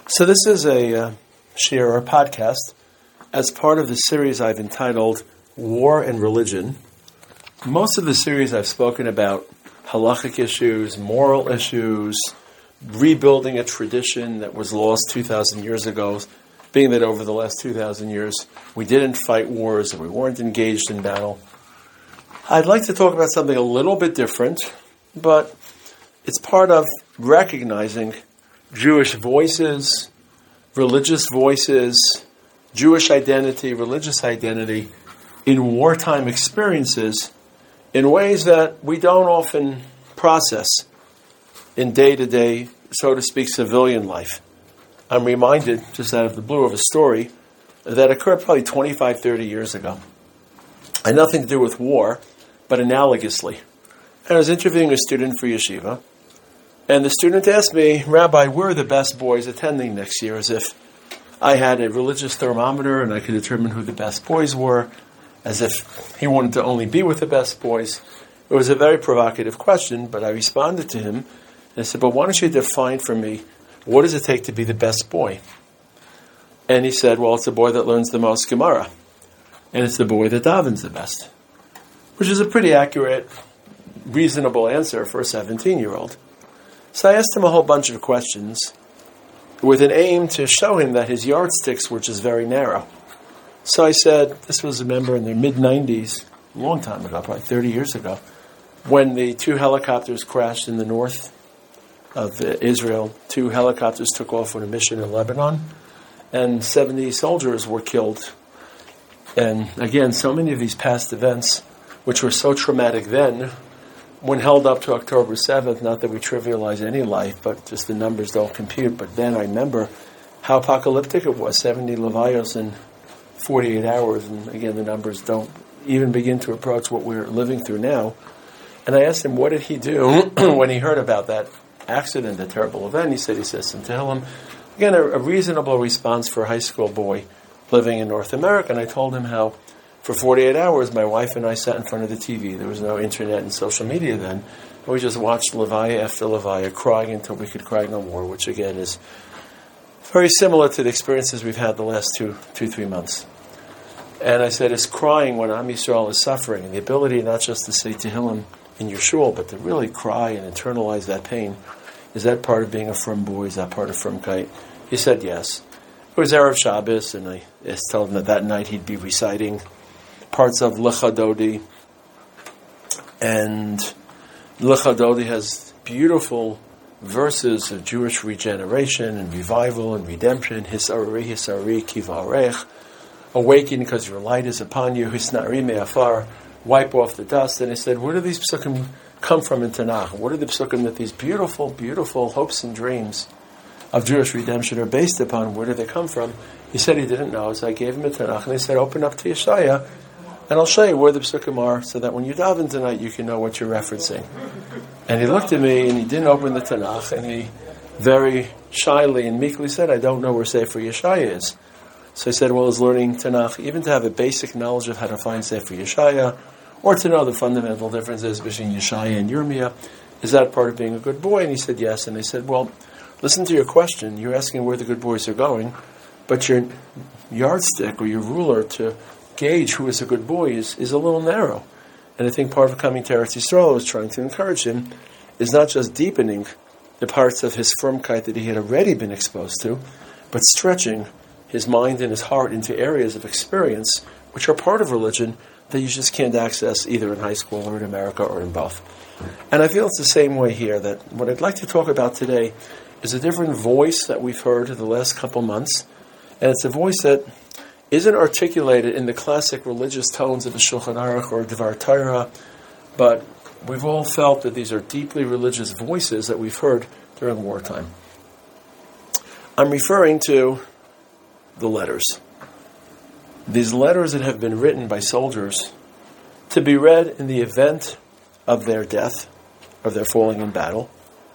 So this is a share or podcast as part of the series I've entitled War and Religion. Most of the series I've spoken about halachic issues, moral issues, rebuilding a tradition that was lost 2,000 years ago, being that over the last 2,000 years we didn't fight wars and we weren't engaged in battle. I'd like to talk about something a little bit different, but it's part of recognizing Jewish voices, religious voices, Jewish identity, religious identity in wartime experiences in ways that we don't often process in day-to-day, so to speak, civilian life. I'm reminded, just out of the blue, of a story that occurred probably 25, 30 years ago. Had nothing to do with war, but analogously. I was interviewing a student for yeshiva, and the student asked me, Rabbi, where are the best boys attending next year? As if I had a religious thermometer and I could determine who the best boys were, as if he wanted to only be with the best boys. It was a very provocative question, but I responded to him, and I said, but why don't you define for me, what does it take to be the best boy? And he said, well, it's the boy that learns the most Gemara, and it's the boy that davens the best, which is a pretty accurate, reasonable answer for a 17-year-old. So I asked him a whole bunch of questions with an aim to show him that his yardsticks were just very narrow. So I said, this was, remember, in the mid-90s, a long time ago, probably 30 years ago, when the two helicopters crashed in the north of Israel. Two helicopters took off on a mission in Lebanon, and 70 soldiers were killed. And again, so many of these past events, which were so traumatic then, when held up to October 7th, not that we trivialize any life, but just the numbers don't compute. But then I remember how apocalyptic it was, 70 Levios in 48 hours. And again, the numbers don't even begin to approach what we're living through now. And I asked him, what did he do when he heard about that accident, that terrible event? He said, some Tehillim. Again, a reasonable response for a high school boy living in North America. And I told him how for 48 hours, my wife and I sat in front of the TV. There was no internet and social media then. And we just watched Levaya after Levaya, crying until we could cry no more, which again is very similar to the experiences we've had the last 3 months. And I said, it's crying when Am Yisrael is suffering, and the ability not just to say Tehillim in your shul, but to really cry and internalize that pain. Is that part of being a frum boy? Is that part of frumkeit? He said yes. It was Erev Shabbos, and I told him that night he'd be reciting parts of Lecha Dodi. And Lecha Dodi has beautiful verses of Jewish regeneration and revival and redemption. Hisarri, Hisarri, Kivarech. Awaken because your light is upon you. Hisnari me'afar. Wipe off the dust. And I said, where do these psukim come from in Tanakh? What are the psukim that these beautiful, beautiful hopes and dreams of Jewish redemption are based upon? Where do they come from? He said he didn't know, so I gave him a Tanakh, and he said, open up to Yeshaya, and I'll show you where the psukim are, so that when you daven tonight, you can know what you're referencing. And he looked at me, and he didn't open the Tanakh, and he very shyly and meekly said, I don't know where Sefer Yeshaya is. So I said, well, is learning Tanakh, even to have a basic knowledge of how to find Sefer Yeshaya, or to know the fundamental differences between Yeshaya and Yirmiyah, is that part of being a good boy? And he said, yes. And I said, well, listen to your question. You're asking where the good boys are going, but your yardstick or your ruler to gauge who is a good boy is a little narrow. And I think part of coming to Eretz Yisrael, I was trying to encourage him, is not just deepening the parts of his frumkeit that he had already been exposed to, but stretching his mind and his heart into areas of experience which are part of religion that you just can't access either in high school or in America or in both. And I feel it's the same way here, that what I'd like to talk about today is a different voice that we've heard the last couple months, and it's a voice that isn't articulated in the classic religious tones of the Shulchan Aruch or Devar Torah, but we've all felt that these are deeply religious voices that we've heard during wartime. I'm referring to the letters. These letters that have been written by soldiers to be read in the event of their death, of their falling in battle.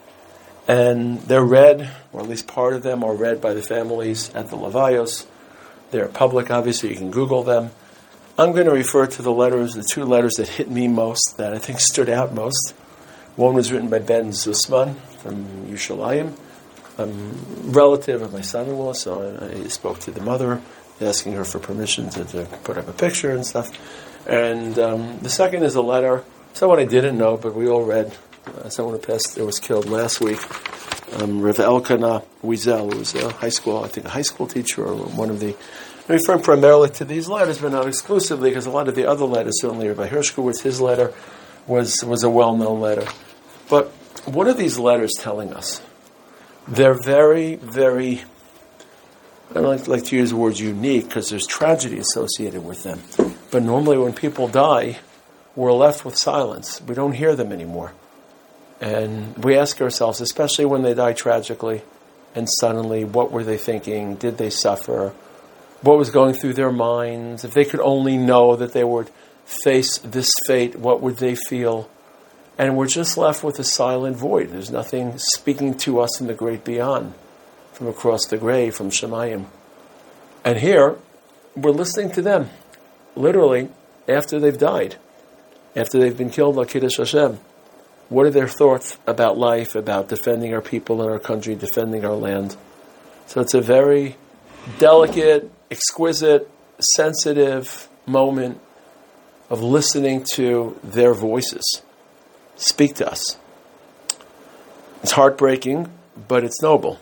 And they're read, or at least part of them are read by the families at the Levayos. They're public, obviously, you can Google them. I'm going to refer to the letters, the two letters that hit me most, that I think stood out most. One was written by Ben Zusman from Yerushalayim, relative of my son-in-law, so I spoke to the mother, asking her for permission to put up a picture and stuff. And the second is a letter, someone I didn't know, but we all read. Someone who passed, was killed last week. Rav Elkanah Wiesel, who was a high school teacher, or one of the. I'm referring primarily to these letters, but not exclusively, because a lot of the other letters, certainly Rabbi Hershkowitz, his letter was a well-known letter. But what are these letters telling us? They're very, very, I don't like to use the word unique, because there's tragedy associated with them. But normally when people die, we're left with silence. We don't hear them anymore. And we ask ourselves, especially when they die tragically and suddenly, what were they thinking? Did they suffer? What was going through their minds? If they could only know that they would face this fate, what would they feel? And we're just left with a silent void. There's nothing speaking to us in the great beyond, from across the grave, from Shemayim. And here, we're listening to them, literally, after they've died, after they've been killed by Kiddush Hashem. What are their thoughts about life, about defending our people and our country, defending our land? So it's a very delicate, exquisite, sensitive moment of listening to their voices speak to us. It's heartbreaking, but it's noble.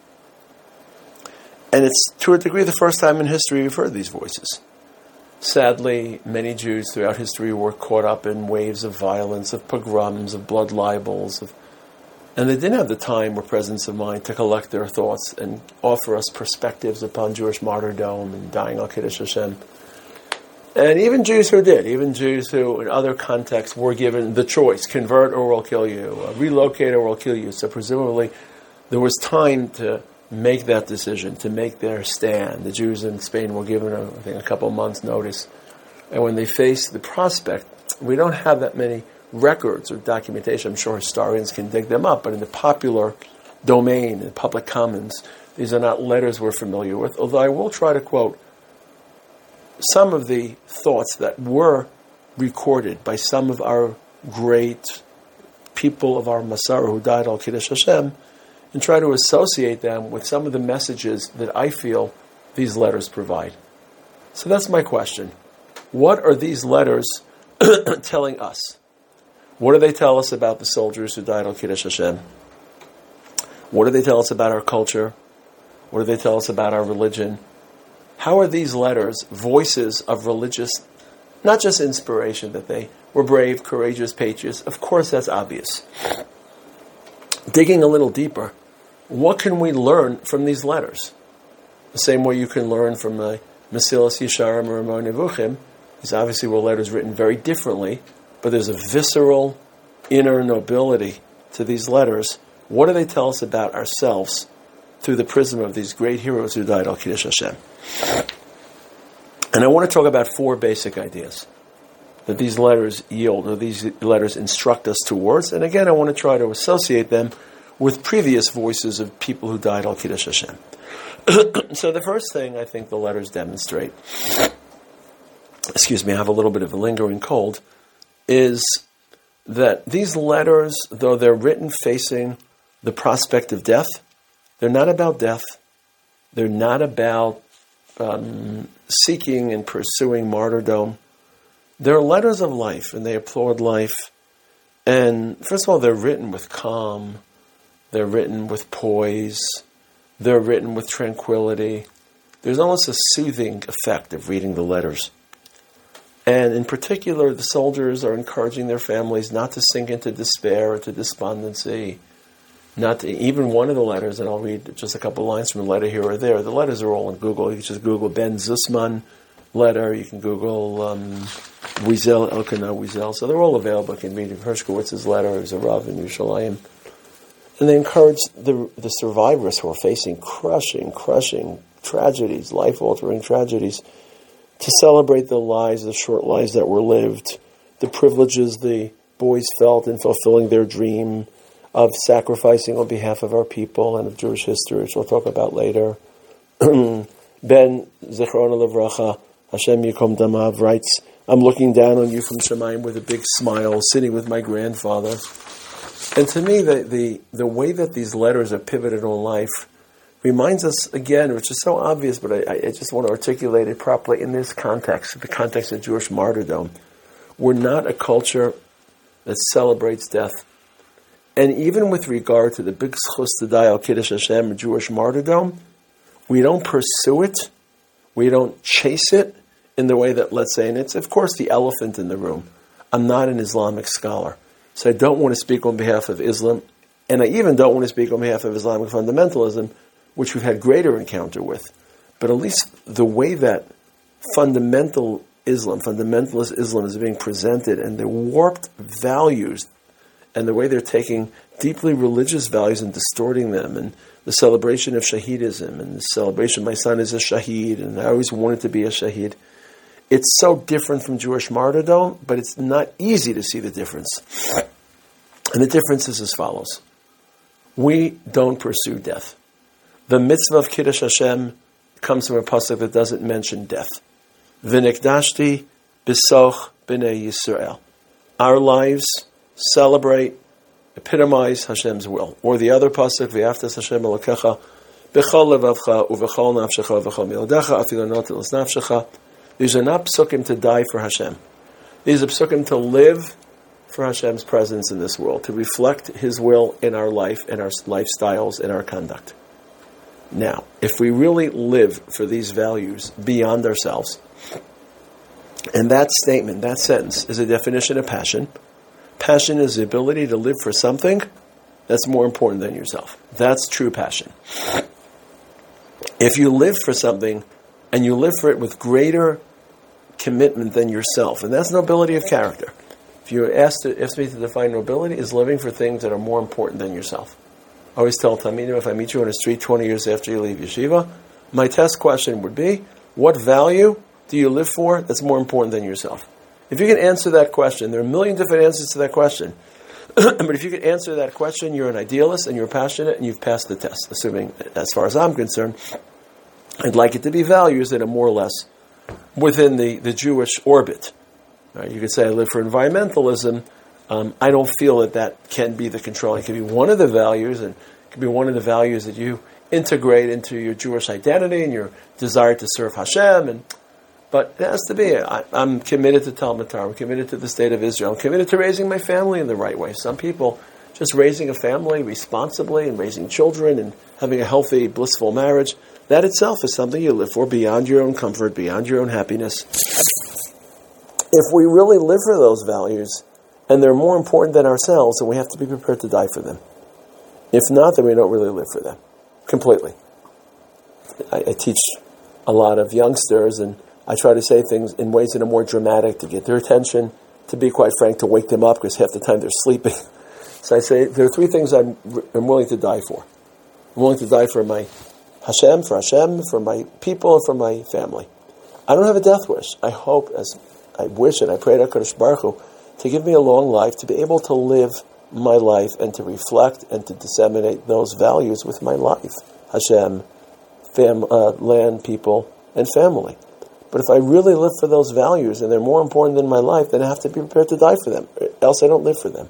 And it's, to a degree, the first time in history we've heard these voices. Sadly, many Jews throughout history were caught up in waves of violence, of pogroms, of blood libels, and they didn't have the time or presence of mind to collect their thoughts and offer us perspectives upon Jewish martyrdom and dying al Kiddush Hashem. And even Jews who did, even Jews who in other contexts were given the choice, convert or we'll kill you, relocate or we'll kill you. So presumably there was time to make that decision, to make their stand. The Jews in Spain were given, I think, a couple of months' notice. And when they faced the prospect, we don't have that many records or documentation. I'm sure historians can dig them up, but in the popular domain, in public commons, these are not letters we're familiar with, although I will try to quote some of the thoughts that were recorded by some of our great people of our Masara who died al Kiddush Hashem, and try to associate them with some of the messages that I feel these letters provide. So that's my question. What are these letters telling us? What do they tell us about the soldiers who died al Kiddush Hashem? What do they tell us about our culture? What do they tell us about our religion? How are these letters voices of religious, not just inspiration, that they were brave, courageous, patriots? Of course, that's obvious. Digging a little deeper, what can we learn from these letters? The same way you can learn from the Mesilas Yesharim or Ramon Nevuchim. These obviously were letters written very differently, but there's a visceral inner nobility to these letters. What do they tell us about ourselves through the prism of these great heroes who died al Kiddush Hashem? And I want to talk about four basic ideas that these letters yield, or these letters instruct us towards. And again, I want to try to associate them with previous voices of people who died al Kiddush Hashem. So the first thing I think the letters demonstrate, I have a little bit of a lingering cold, is that these letters, though they're written facing the prospect of death, they're not about death. They're not about seeking and pursuing martyrdom. They're letters of life, and they applaud life. And first of all, they're written with calm. They're written with poise. They're written with tranquility. There's almost a soothing effect of reading the letters. And in particular, the soldiers are encouraging their families not to sink into despair or to despondency. Not to, even one of the letters, and I'll read just a couple lines from a letter here or there. The letters are all on Google. You can just Google Ben Zussman letter. You can Google Wiesel, Elkanah Wiesel. So they're all available. You can read Hershkowitz's letter. It was a Rav in Yerushalayim. And they encourage the survivors who are facing crushing tragedies, life-altering tragedies, to celebrate the lives, the short lives that were lived, the privileges the boys felt in fulfilling their dream of sacrificing on behalf of our people and of Jewish history, which we'll talk about later. Ben Zechrona Levracha, Hashem Yikom Damav, writes, I'm looking down on you from Shemayim with a big smile, sitting with my grandfather. And to me, the way that these letters are pivoted on life reminds us, again, which is so obvious, but I just want to articulate it properly in this context, the context of Jewish martyrdom. We're not a culture that celebrates death. And even with regard to the big schus to die al Kiddush Hashem, Jewish martyrdom, we don't pursue it, we don't chase it in the way that, let's say, and it's of course the elephant in the room. I'm not an Islamic scholar, so I don't want to speak on behalf of Islam, and I even don't want to speak on behalf of Islamic fundamentalism, which we've had greater encounter with. But at least the way that fundamentalist Islam is being presented, and the warped values, and the way they're taking deeply religious values and distorting them, and the celebration of Shahidism, and the celebration, my son is a Shaheed, and I always wanted to be a Shaheed. It's so different from Jewish martyrdom, but it's not easy to see the difference. And the difference is as follows. We don't pursue death. The mitzvah of Kiddush Hashem comes from a pasuk that doesn't mention death. V'nikdashti b'soch b'nei Yisrael. Our lives celebrate, epitomize Hashem's will. Or the other pasuk, v'yaftas Hashem elokecha b'chol levavcha u'v'chol nafshecha u'v'chol milodecha afilu notilas nafshecha. These are not psukim to die for Hashem. These are psukim to live for Hashem's presence in this world, to reflect His will in our life, in our lifestyles, in our conduct. Now, if we really live for these values beyond ourselves, and that statement, that sentence, is a definition of passion. Passion is the ability to live for something that's more important than yourself. That's true passion. If you live for something, and you live for it with greater commitment than yourself, and that's nobility of character. If you ask me to define nobility, is living for things that are more important than yourself. I always tell Talmidim, if I meet you on the street 20 years after you leave yeshiva, my test question would be, what value do you live for that's more important than yourself? If you can answer that question, there are a million different answers to that question, but if you can answer that question, you're an idealist and you're passionate and you've passed the test, assuming, as far as I'm concerned, I'd like it to be values that are more or less within the Jewish orbit. Right? You could say I live for environmentalism. I don't feel that can be the control. It can be one of the values, and it can be one of the values that you integrate into your Jewish identity and your desire to serve Hashem. But it has to be. I'm committed to Talmud Torah. I'm committed to the state of Israel. I'm committed to raising my family in the right way. Some people, just raising a family responsibly and raising children and having a healthy, blissful marriage, that itself is something you live for beyond your own comfort, beyond your own happiness. If we really live for those values, and they're more important than ourselves, then we have to be prepared to die for them. If not, then we don't really live for them. Completely. I teach a lot of youngsters, and I try to say things in ways that are more dramatic to get their attention, to be quite frank, to wake them up, because half the time they're sleeping. So I say, there are three things I'm willing to die for. I'm willing to die for my Hashem, for my people, and for my family. I don't have a death wish. I hope, as I wish and I pray to HaKadosh Baruch Hu, to give me a long life, to be able to live my life and to reflect and to disseminate those values with my life. Hashem, land, people, and family. But if I really live for those values and they're more important than my life, then I have to be prepared to die for them. Else I don't live for them.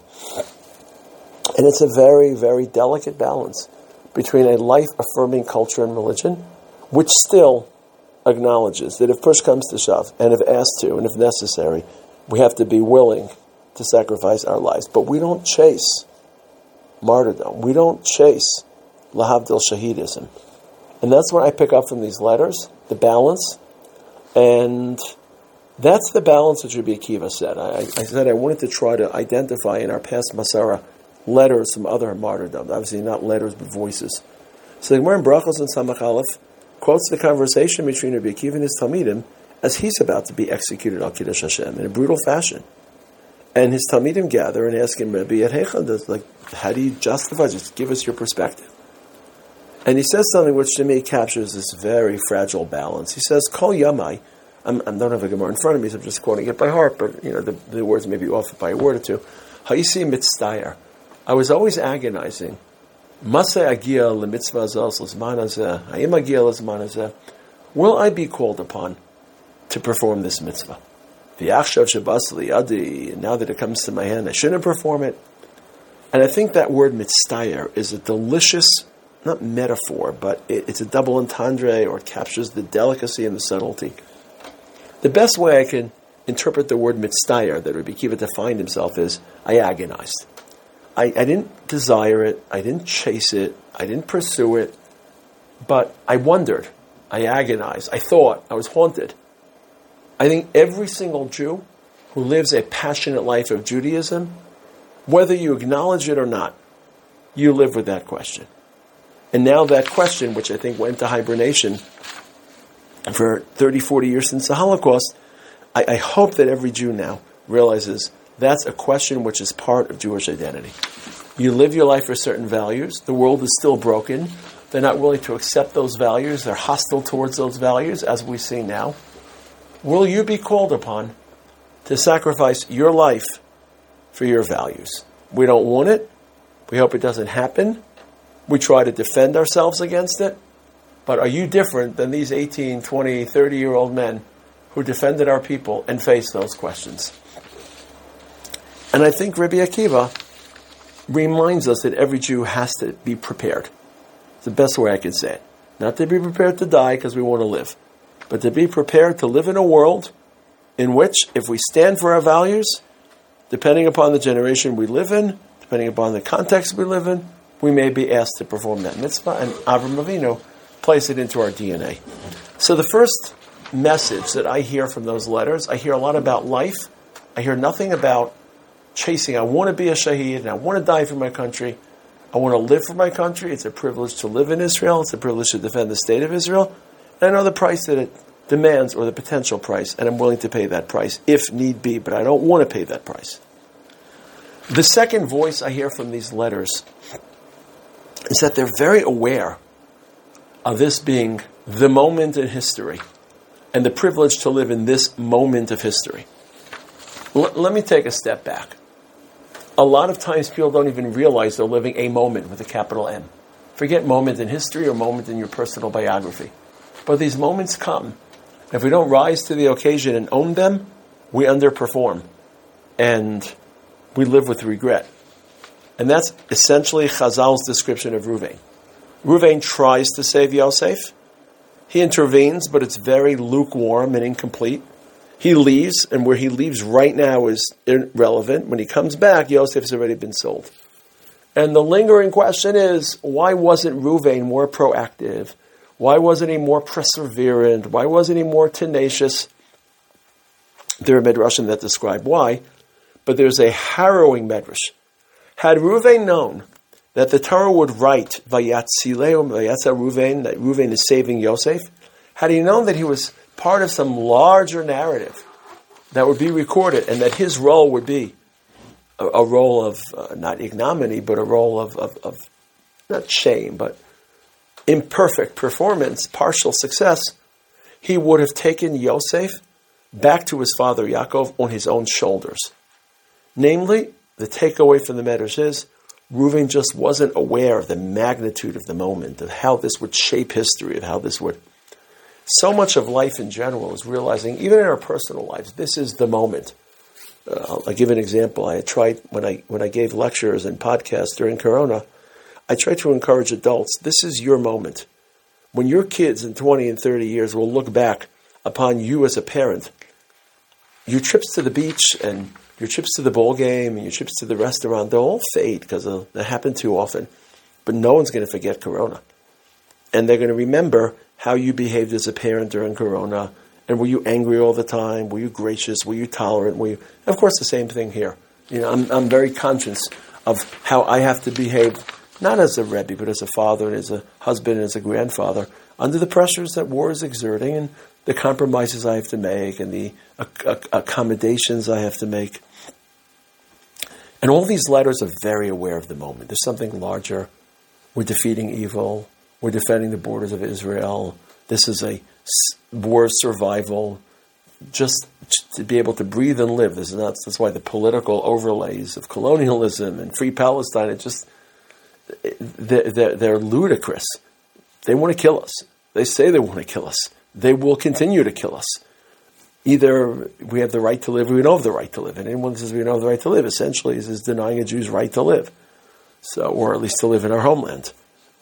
And it's a very, very delicate balance between a life-affirming culture and religion, which still acknowledges that if push comes to shove, and if asked to, and if necessary, we have to be willing to sacrifice our lives. But we don't chase martyrdom. We don't chase lahavdil shahidism. And that's what I pick up from these letters, the balance. And that's the balance that Rabbi Akiva said. I said I wanted to try to identify in our past Masara letters from other martyrdom. Obviously not letters, but voices. So the Gemara in Brachos and Samach Aleph quotes the conversation between Rabbi Akiva and his Talmidim as he's about to be executed al Kiddush Hashem in a brutal fashion. And his Talmidim gather and ask him, Rabbi, how do you justify? Just give us your perspective. And he says something which to me captures this very fragile balance. He says, Kol Yamai, I don't have a Gemara in front of me, so I'm just quoting it by heart, but the words may be off by a word or two. Hayisi mitzdayer. I was always agonizing. Masay agia lemitzvah zos l'zman hazeh. Hayim agia l'zman hazeh. Will I be called upon to perform this mitzvah? V'yachshav shabas liyadi. Now that it comes to my hand, I shouldn't perform it. And I think that word mitztayer is a delicious, not metaphor, but it's a double entendre, or it captures the delicacy and the subtlety. The best way I can interpret the word mitztayer that Rabbi Akiva defined himself is, I agonized. I didn't desire it, I didn't chase it, I didn't pursue it, but I wondered, I agonized, I thought, I was haunted. I think every single Jew who lives a passionate life of Judaism, whether you acknowledge it or not, you live with that question. And now that question, which I think went to hibernation for 30, 40 years since the Holocaust, I hope that every Jew now realizes that's a question which is part of Jewish identity. You live your life for certain values. The world is still broken. They're not willing to accept those values. They're hostile towards those values, as we see now. Will you be called upon to sacrifice your life for your values? We don't want it. We hope it doesn't happen. We try to defend ourselves against it. But are you different than these 18, 20, 30-year-old men who defended our people and faced those questions? And I think Rabbi Akiva reminds us that every Jew has to be prepared. It's the best way I can say it. Not to be prepared to die because we want to live, but to be prepared to live in a world in which, if we stand for our values, depending upon the generation we live in, depending upon the context we live in, we may be asked to perform that mitzvah, and Avraham Avinu place it into our DNA. So the first message that I hear from those letters, I hear a lot about life. I hear nothing about chasing. I want to be a shaheed, and I want to die for my country. I want to live for my country. It's a privilege to live in Israel. It's a privilege to defend the state of Israel. And I know the price that it demands, or the potential price, and I'm willing to pay that price if need be, but I don't want to pay that price. The second voice I hear from these letters is that they're very aware of this being the moment in history and the privilege to live in this moment of history. Let me take a step back. A lot of times people don't even realize they're living a moment with a capital M. Forget moment in history or moment in your personal biography. But these moments come. If we don't rise to the occasion and own them, we underperform. And we live with regret. And that's essentially Chazal's description of Ruvain. Ruvain tries to save Yosef. He intervenes, but it's very lukewarm and incomplete. He leaves, and where he leaves right now is irrelevant. When he comes back, Yosef's already been sold. And the lingering question is, why wasn't Ruvain more proactive? Why wasn't he more perseverant? Why wasn't he more tenacious? There are midrashim that describe why, but there's a harrowing midrash. Had Ruvain known that the Torah would write Vayatzileu, Vayatza Ruvain, that Ruvain is saving Yosef, had he known that he was part of some larger narrative that would be recorded, and that his role would be a role of not ignominy, but a role of not shame, but imperfect performance, partial success, he would have taken Yosef back to his father Yaakov on his own shoulders. Namely, the takeaway from the Medrash is, Reuven just wasn't aware of the magnitude of the moment, of how this would shape history, of how this would... So much of life in general is realizing, even in our personal lives, this is the moment. I'll give an example. I tried, when I gave lectures and podcasts during Corona, I tried to encourage adults, this is your moment. When your kids in 20 and 30 years will look back upon you as a parent, your trips to the beach and your trips to the ball game and your trips to the restaurant, they'll all fade because they happen too often. But no one's going to forget Corona. And they're going to remember how you behaved as a parent during Corona. And were you angry all the time? Were you gracious? Were you tolerant? Of course, the same thing here. I'm very conscious of how I have to behave, not as a Rebbe, but as a father and as a husband and as a grandfather, under the pressures that war is exerting and the compromises I have to make and the accommodations I have to make. And all these letters are very aware of the moment. There's something larger. We're defeating evil. We're defending the borders of Israel. This is a war of survival. Just to be able to breathe and live. That's why the political overlays of colonialism and free Palestine, they're ludicrous. They want to kill us. They say they want to kill us. They will continue to kill us. Either we have the right to live or we don't have the right to live. And anyone who says we don't have the right to live, essentially, is denying a Jew's right to live. So, or at least to live in our homeland,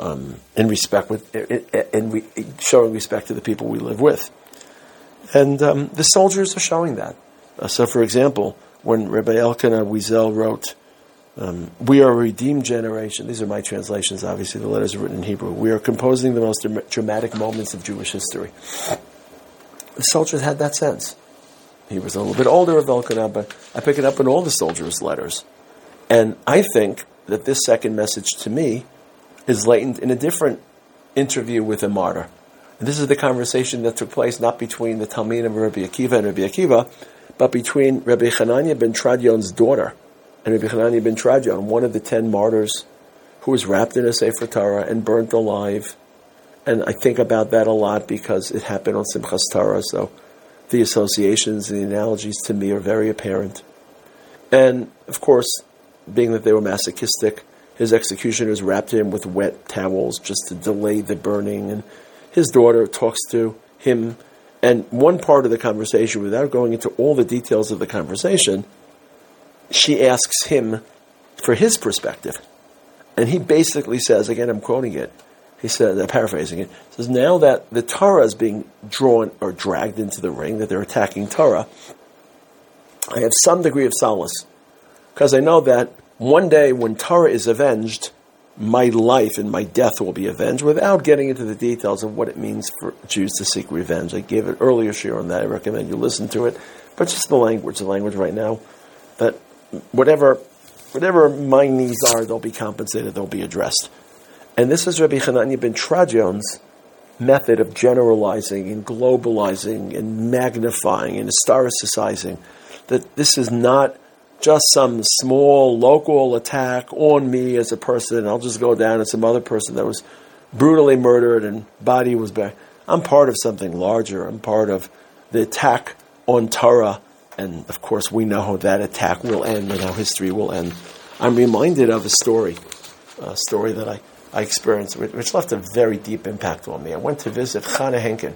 showing respect to the people we live with. And the soldiers are showing that. So, for example, when Rabbi Elkanah Wiesel wrote, "We are a redeemed generation," these are my translations, obviously the letters are written in Hebrew, "We are composing the most dramatic moments of Jewish history." The soldiers had that sense. He was a little bit older of Elkanah, but I pick it up in all the soldiers' letters. And I think that this second message to me is latent in a different interview with a martyr. And this is the conversation that took place not between the Talmidim of Rabbi Akiva and Rabbi Akiva, but between Rabbi Hanania ben Tradion's daughter and Rabbi Hanania ben Tradion, one of the 10 martyrs who was wrapped in a Sefer Torah and burnt alive. And I think about that a lot because it happened on Simchas Torah, so the associations and the analogies to me are very apparent. And, of course, being that they were masochistic, his executioners wrapped him with wet towels just to delay the burning. And his daughter talks to him. And one part of the conversation, without going into all the details of the conversation, she asks him for his perspective. And he basically says, again, I'm quoting it, he said, I'm paraphrasing it, says, now that the Torah is being drawn or dragged into the ring, that they're attacking Torah, I have some degree of solace. Because I know that one day when Torah is avenged, my life and my death will be avenged, without getting into the details of what it means for Jews to seek revenge. I gave an earlier share on that. I recommend you listen to it. But just the language right now, that whatever my needs are, they'll be compensated, they'll be addressed. And this is Rabbi Hanania ben Tradion's method of generalizing and globalizing and magnifying and historicizing, that this is not just some small local attack on me as a person. I'll just go down and some other person that was brutally murdered and body was buried. I'm part of something larger. I'm part of the attack on Torah. And, of course, we know how that attack will end and how history will end. I'm reminded of a story that I experienced, which left a very deep impact on me. I went to visit Chana Henkin.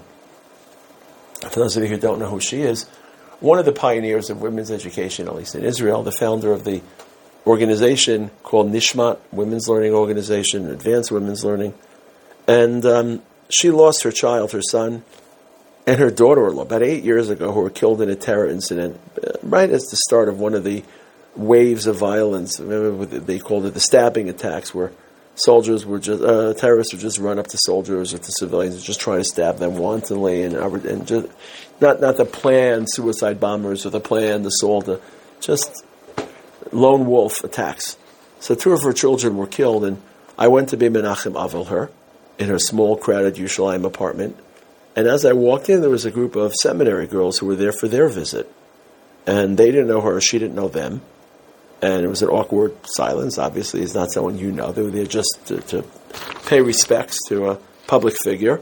For those of you who don't know who she is, one of the pioneers of women's education, at least in Israel, the founder of the organization called Nishmat, Women's Learning Organization, Advanced Women's Learning. And she lost her child, her son, and her daughter-in-law about 8 years ago, who were killed in a terror incident right at the start of one of the waves of violence. Remember, they called it the stabbing attacks, where soldiers were just terrorists would just run up to soldiers or to civilians and just try to stab them wantonly and just not the planned suicide bombers or the planned assault, just lone wolf attacks. So 2 of her children were killed, and I went to be Menachem Avel her in her small, crowded Yerushalayim apartment. And as I walked in, there was a group of seminary girls who were there for their visit. And they didn't know her, she didn't know them. And it was an awkward silence. Obviously, it's not someone you know. They were there just to pay respects to a public figure.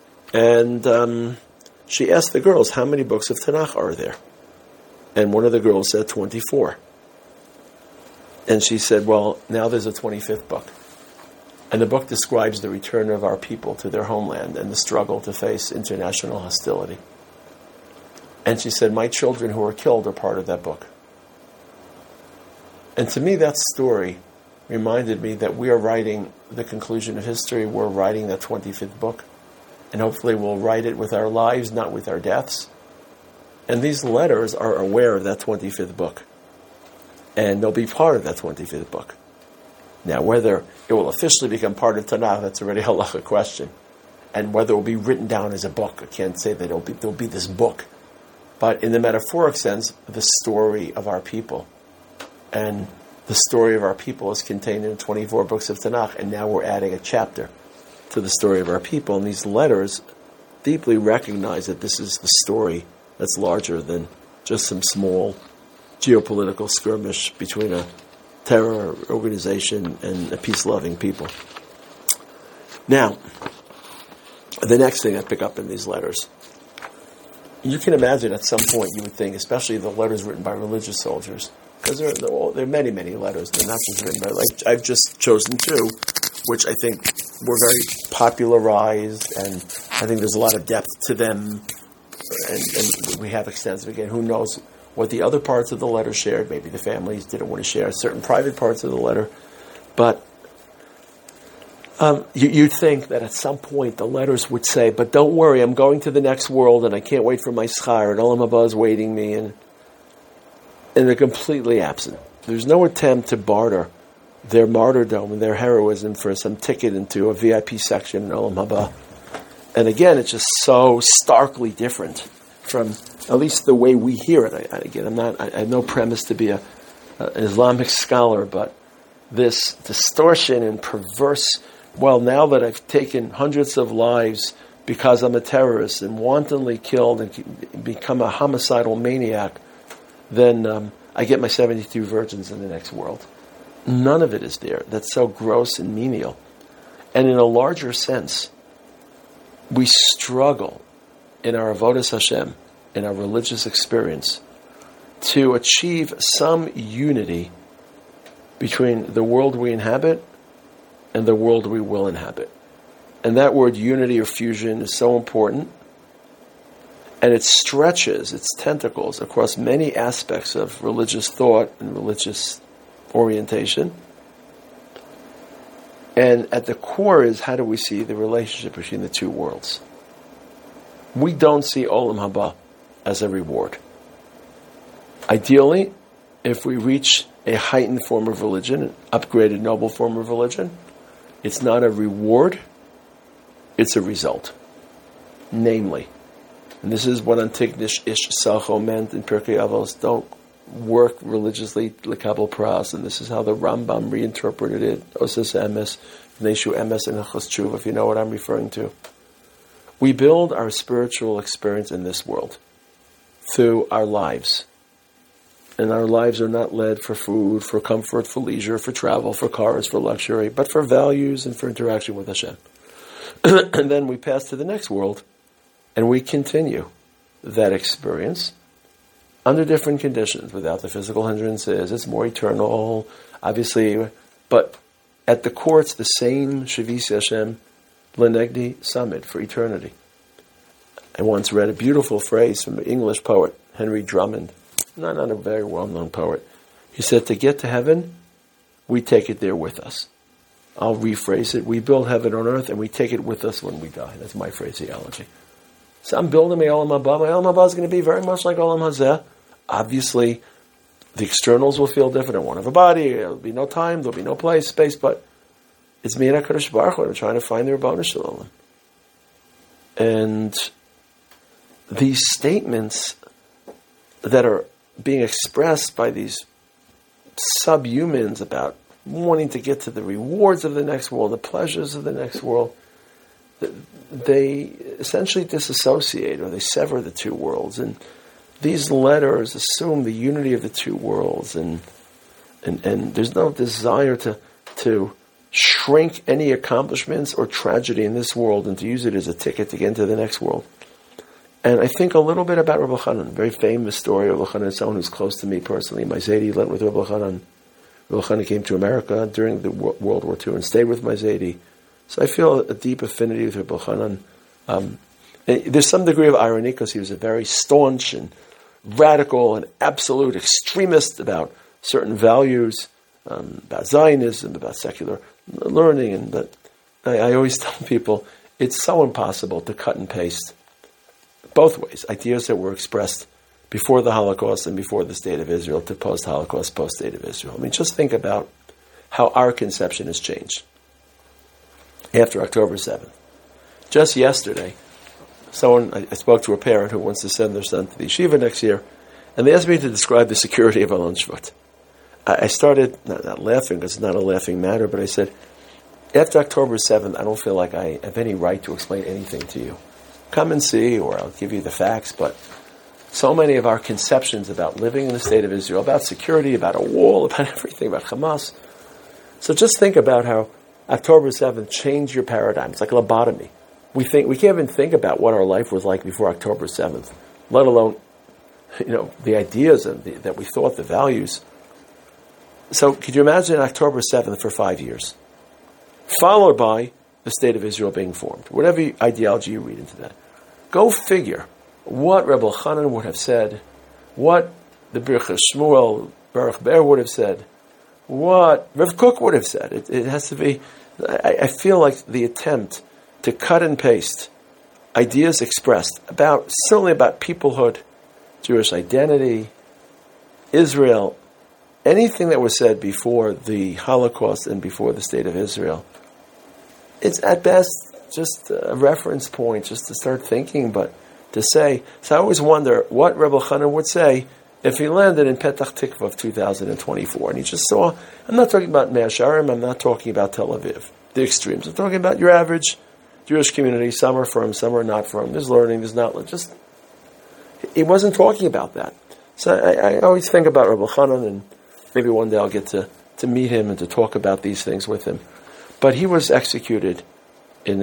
And she asked the girls, how many books of Tanakh are there? And one of the girls said 24. And she said, well, now there's a 25th book. And the book describes the return of our people to their homeland and the struggle to face international hostility. And she said, my children who were killed are part of that book. And to me, that story reminded me that we are writing the conclusion of history. We're writing that 25th book. And hopefully we'll write it with our lives, not with our deaths. And these letters are aware of that 25th book. And they'll be part of that 25th book. Now, whether it will officially become part of Tanakh, that's already a halacha question. And whether it will be written down as a book, I can't say that there'll be this book. But in the metaphoric sense, the story of our people. And the story of our people is contained in 24 books of Tanakh, and now we're adding a chapter to the story of our people. And these letters deeply recognize that this is the story that's larger than just some small geopolitical skirmish between a terror organization and a peace-loving people. Now, the next thing I pick up in these letters, you can imagine at some point you would think, especially the letters written by religious soldiers, because there are many, many letters. They're not just written by, like, I've just chosen 2, which I think were very popularized, and I think there's a lot of depth to them, and we have extensive, again, who knows what the other parts of the letter shared. Maybe the families didn't want to share certain private parts of the letter. But You'd think that at some point the letters would say, but don't worry, I'm going to the next world and I can't wait for my schar, and Olam Haba is waiting me, and they're completely absent. There's no attempt to barter their martyrdom and their heroism for some ticket into a VIP section in Olam Haba. And again, it's just so starkly different from at least the way we hear it. I have no premise to be an Islamic scholar, but this distortion and perverse, well, now that I've taken hundreds of lives because I'm a terrorist and wantonly killed and become a homicidal maniac, then I get my 72 virgins in the next world. None of it is there. That's so gross and menial. And in a larger sense, we struggle in our avodas Hashem, in our religious experience, to achieve some unity between the world we inhabit and the world we will inhabit. And that word unity or fusion is so important. And it stretches its tentacles across many aspects of religious thought and religious orientation. And at the core is, how do we see the relationship between the two worlds? We don't see Olam Haba as a reward. Ideally, if we reach a heightened form of religion, an upgraded noble form of religion, it's not a reward, it's a result. Namely, and this is what Antignish Ish Sacho meant in Pirkei Avos, don't work religiously lekabel pras, and this is how the Rambam reinterpreted it, Oses Emes, Neshu Emes, and Hilchos Tshuva, if you know what I'm referring to. We build our spiritual experience in this world through our lives. And our lives are not led for food, for comfort, for leisure, for travel, for cars, for luxury, but for values and for interaction with Hashem. And then we pass to the next world, and we continue that experience under different conditions, without the physical hindrances. It's more eternal, obviously, but at the core, it's the same Shavisi Hashem Lenegdi Summit for eternity. I once read a beautiful phrase from an English poet, Henry Drummond, not a very well-known poet. He said, to get to heaven, we take it there with us. I'll rephrase it. We build heaven on earth, and we take it with us when we die. That's my phraseology. So I'm building my Olam Haba. My Olam Haba is going to be very much like Olam Hazeh. Obviously, the externals will feel different. I won't have a body. There'll be no time. There'll be no place, space. But it's me and HaKadosh Baruch Hu. I'm trying to find the Ribono Shel Olam. And these statements that are being expressed by these subhumans about wanting to get to the rewards of the next world, the pleasures of the next world, they essentially disassociate, or they sever the two worlds. And these letters assume the unity of the two worlds, and there's no desire to shrink any accomplishments or tragedy in this world and to use it as a ticket to get into the next world. And I think a little bit about Rabbi Chanan, a very famous story. Rabbi Chanan is someone who's close to me personally. My Zaidi went with Rabbi Chanan. Rabbi Chanan came to America during the World War II and stayed with my Zaidi. So I feel a deep affinity with Rabbi Chanan. There's some degree of irony because he was a very staunch and radical and absolute extremist about certain values, about Zionism, about secular learning. But I always tell people it's so impossible to cut and paste both ways, ideas that were expressed before the Holocaust and before the State of Israel to post-Holocaust, post-State of Israel. I mean, just think about how our conception has changed after October 7th. Just yesterday, I spoke to a parent who wants to send their son to the yeshiva next year, and they asked me to describe the security of Alon Shvat. I started, not laughing because it's not a laughing matter, but I said, after October 7th, I don't feel like I have any right to explain anything to you. Come and see, or I'll give you the facts, but so many of our conceptions about living in the State of Israel, about security, about a wall, about everything, about Hamas. So just think about how October 7th changed your paradigm. It's like a lobotomy. We can't even think about what our life was like before October 7th, let alone, the ideas that we thought, the values. So could you imagine October 7th for 5 years, followed by the State of Israel being formed? Whatever ideology you read into that. Go figure what Rebbe Chanan would have said, what the Birchas Shmuel, Baruch Ber would have said, what Rav Kook would have said. It has to be I feel like the attempt to cut and paste ideas expressed certainly about peoplehood, Jewish identity, Israel, anything that was said before the Holocaust and before the State of Israel, it's at best just a reference point, just to start thinking, but to say. So I always wonder what Rebbe Elchanan would say if he landed in Petach Tikva of 2024, and he just saw, I'm not talking about Mea Shearim, I'm not talking about Tel Aviv, the extremes. I'm talking about your average Jewish community. Some are from, some are not from. There's learning, there's not. Just, he wasn't talking about that. So I always think about Rebbe Elchanan, and maybe one day I'll get to meet him and to talk about these things with him. But he was executed in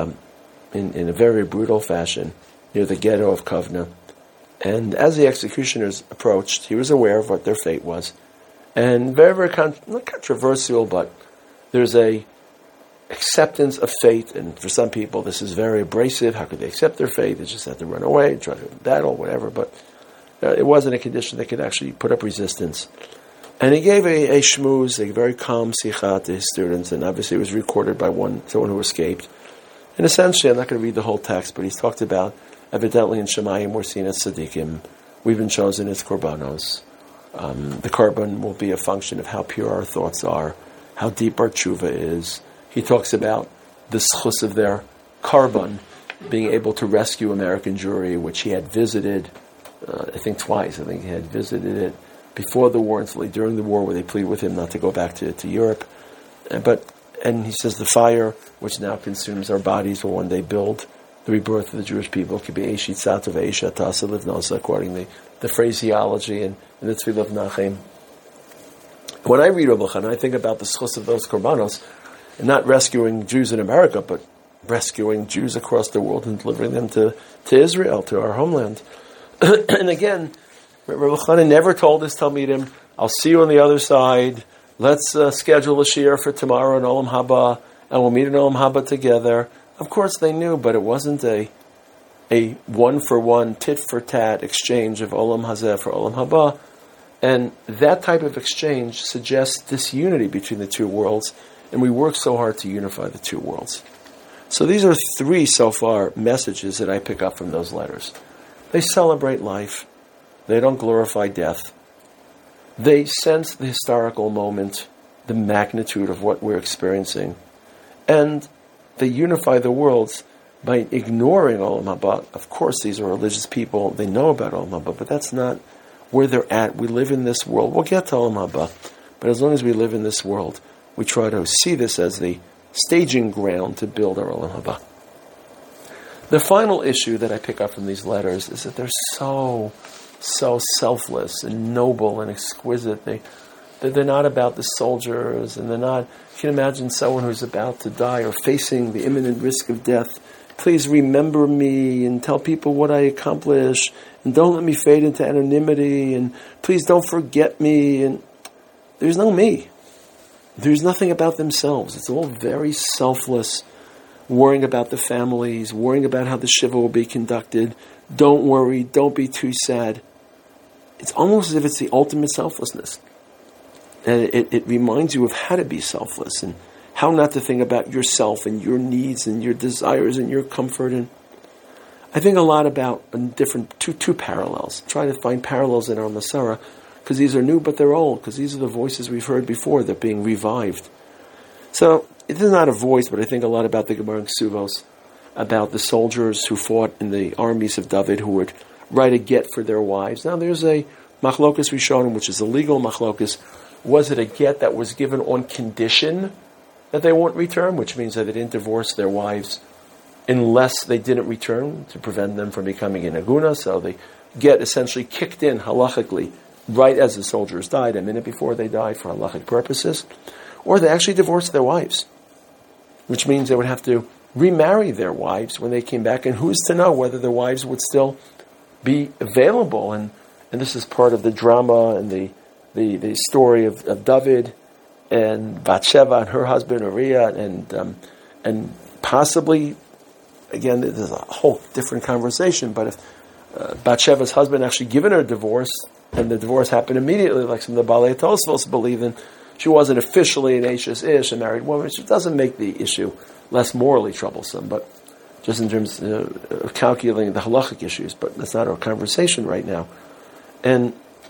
a very brutal fashion near the ghetto of Kovna. And as the executioners approached, he was aware of what their fate was. And very, very not controversial, but there's a acceptance of fate. And for some people, this is very abrasive. How could they accept their fate? They just had to run away, try to battle, whatever. But it wasn't a condition they could actually put up resistance. And he gave a shmooze, a very calm sikha to his students, and obviously it was recorded by someone who escaped. And essentially, I'm not going to read the whole text, but he's talked about, evidently in Shemayim we're seen as tzaddikim. We've been chosen as korbanos. The korban will be a function of how pure our thoughts are, how deep our tshuva is. He talks about the schus of their korban, being able to rescue American Jewry, which he had visited, I think twice. I think he had visited it before the war and during the war, where they plead with him not to go back to Europe. And he says the fire, which now consumes our bodies, will one day build the rebirth of the Jewish people. It could be Eshit Satov Eisha Tasa Livnosa, according to the phraseology in the Tzvi of Nachem. When I read Rebbe Elchanan, I think about the schus of those korbanos, and not rescuing Jews in America, but rescuing Jews across the world and delivering them to Israel, to our homeland. And again, Rebbe Elchanan never told his Talmidim, I'll see you on the other side, let's schedule a shiur for tomorrow in Olam Haba, and we'll meet in Olam Haba together. Of course they knew, but it wasn't a one-for-one, tit-for-tat exchange of Olam Hazeh for Olam Haba. And that type of exchange suggests disunity between the two worlds, and we work so hard to unify the two worlds. So these are 3 so far messages that I pick up from those letters. They celebrate life. They don't glorify death. They sense the historical moment, the magnitude of what we're experiencing. And they unify the worlds by ignoring Olam Haba. Of course, these are religious people. They know about Olam Haba, but that's not where they're at. We live in this world. We'll get to Olam Haba. But as long as we live in this world, we try to see this as the staging ground to build our Olam Haba. The final issue that I pick up from these letters is that they're so selfless and noble and exquisite. They're not about the soldiers, and they're not. You can imagine someone who's about to die or facing the imminent risk of death. Please remember me and tell people what I accomplish, and don't let me fade into anonymity, and please don't forget me. And there's no me. There's nothing about themselves. It's all very selfless, worrying about the families, worrying about how the shiva will be conducted. Don't worry, don't be too sad. It's almost as if it's the ultimate selflessness. And it reminds you of how to be selfless and how not to think about yourself and your needs and your desires and your comfort. And I think a lot about different two parallels. Try to find parallels in our Masara, because these are new, but they're old, because these are the voices we've heard before. They're being revived. So it is not a voice, but I think a lot about the Gemara in Ksuvos, about the soldiers who fought in the armies of David, who would write a get for their wives. Now there's a machlokas rishonim, which is a legal machlokas. Was it a get that was given on condition that they won't return, which means that they didn't divorce their wives unless they didn't return, to prevent them from becoming an aguna? So the get essentially kicked in halachically right as the soldiers died, a minute before they died, for halachic purposes. Or they actually divorced their wives, which means they would have to remarry their wives when they came back, and who's to know whether their wives would still be available? And this is part of the drama and the story of David and Bathsheba and her husband Uriah, and possibly, again, there's a whole different conversation, but if Bathsheba's husband actually given her a divorce, and the divorce happened immediately, like some of the Balei Tosfos believe in, she wasn't officially an Ashes Ish, a married woman, which doesn't make the issue less morally troublesome, but just in terms of calculating the halachic issues. But that's not our conversation right now. And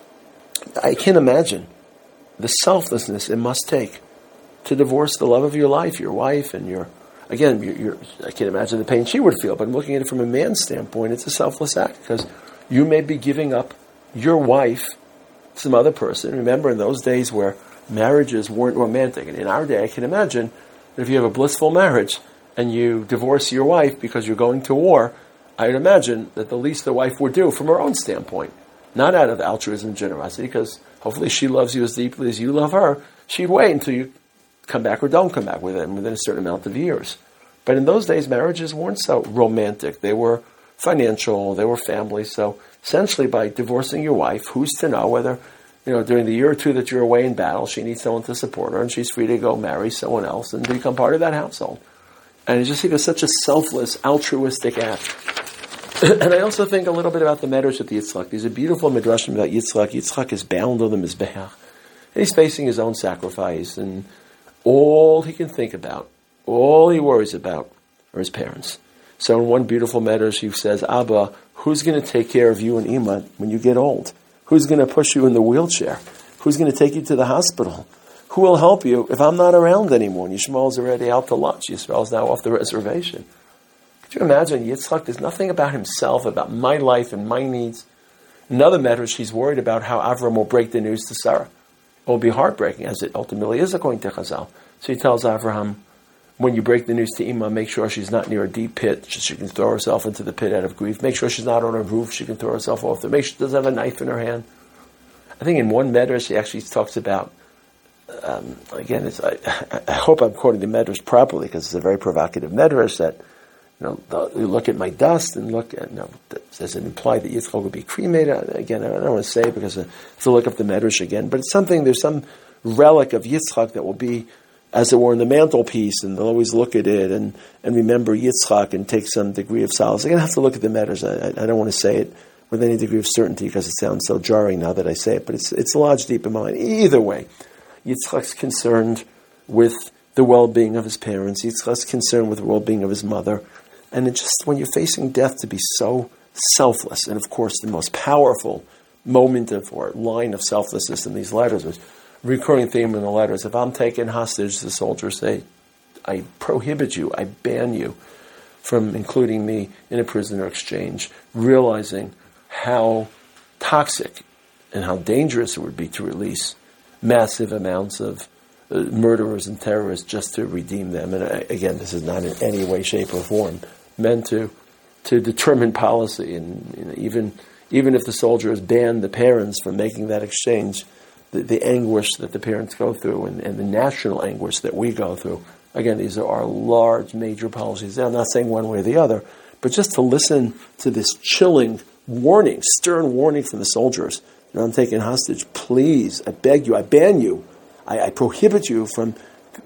I can't imagine the selflessness it must take to divorce the love of your life, your wife, and I can't imagine the pain she would feel, but looking at it from a man's standpoint, it's a selfless act, because you may be giving up your wife to some other person. Remember, in those days where marriages weren't romantic, and in our day, I can imagine that if you have a blissful marriage and you divorce your wife because you're going to war, I'd imagine that the least the wife would do from her own standpoint, not out of altruism and generosity, because hopefully she loves you as deeply as you love her, she'd wait until you come back or don't come back within a certain amount of years. But in those days, marriages weren't so romantic. They were financial, they were family. So essentially, by divorcing your wife, who's to know whether, during the year or two that you're away in battle, she needs someone to support her, and she's free to go marry someone else and become part of that household. And I just think it's such a selfless, altruistic act. And I also think a little bit about the Medrash at the Yitzchak. There's a beautiful Midrash about Yitzchak. Yitzchak is bound on the Mizbeach, and he's facing his own sacrifice, and all he can think about, all he worries about, are his parents. So in one beautiful Medrash, he says, Abba, who's going to take care of you and Ima when you get old? Who's going to push you in the wheelchair? Who's going to take you to the hospital? Who will help you if I'm not around anymore? And Yishmael's already out to lunch. Yisrael's now off the reservation. Could you imagine Yitzchak? There's nothing about himself, about my life and my needs. Another Medrash, he's worried about how Avram will break the news to Sarah. It will be heartbreaking, as it ultimately is according to Chazal. So he tells Avraham, when you break the news to Ima, make sure she's not near a deep pit. She can throw herself into the pit out of grief. Make sure she's not on a roof. She can throw herself off there. Make sure she doesn't have a knife in her hand. I think in one Medrash, he actually talks about, again, I hope I'm quoting the Medrash properly, because it's a very provocative Medrash that, you look at my dust and look at, does it imply that Yitzchak would be cremated? Again, I don't want to say it because I have to look up the Medrash again, but it's there's some relic of Yitzchak that will be, as it were, in the mantelpiece, and they'll always look at it and remember Yitzchak and take some degree of solace. I'm going to have to look at the Medrash. I don't want to say it with any degree of certainty because it sounds so jarring now that I say it, but it's lodged deep in my mind. Either way, Yitzchak's concerned with the well-being of his parents. Yitzchak's concerned with the well-being of his mother. And it just, when you're facing death, to be so selfless, and of course the most powerful moment or line of selflessness in these letters was recurring theme in the letters. If I'm taken hostage, the soldiers say, I prohibit you, I ban you from including me in a prisoner exchange, realizing how toxic and how dangerous it would be to release massive amounts of murderers and terrorists just to redeem them. And again, this is not in any way, shape, or form meant to determine policy. And even if the soldiers banned the parents from making that exchange, the anguish that the parents go through and the national anguish that we go through, again, these are our large, major policies. I'm not saying one way or the other, but just to listen to this chilling warning, stern warning from the soldiers, I'm taken hostage, please, I beg you, I ban you, I prohibit you from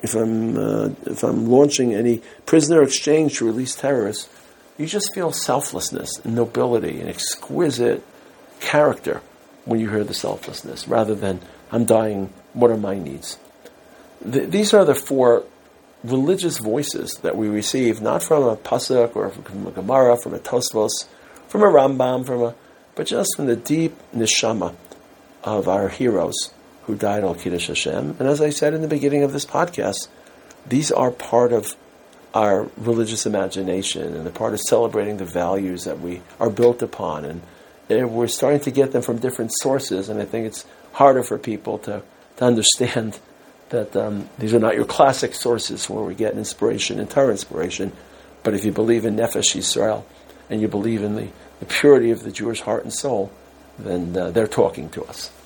launching any prisoner exchange to release terrorists. You just feel selflessness and nobility and exquisite character when you hear the selflessness, rather than, I'm dying, what are my needs? These are the four religious voices that we receive, not from a pasuk or from a Gemara, from a Tosfos, from a Rambam, but just from the deep neshama of our heroes who died al Kiddush Hashem. And as I said in the beginning of this podcast, these are part of our religious imagination, and they're part of celebrating the values that we are built upon. And we're starting to get them from different sources, and I think it's harder for people to understand that these are not your classic sources where we get inspiration and Torah inspiration. But if you believe in Nefesh Yisrael, and you believe in the purity of the Jewish heart and soul, then they're talking to us.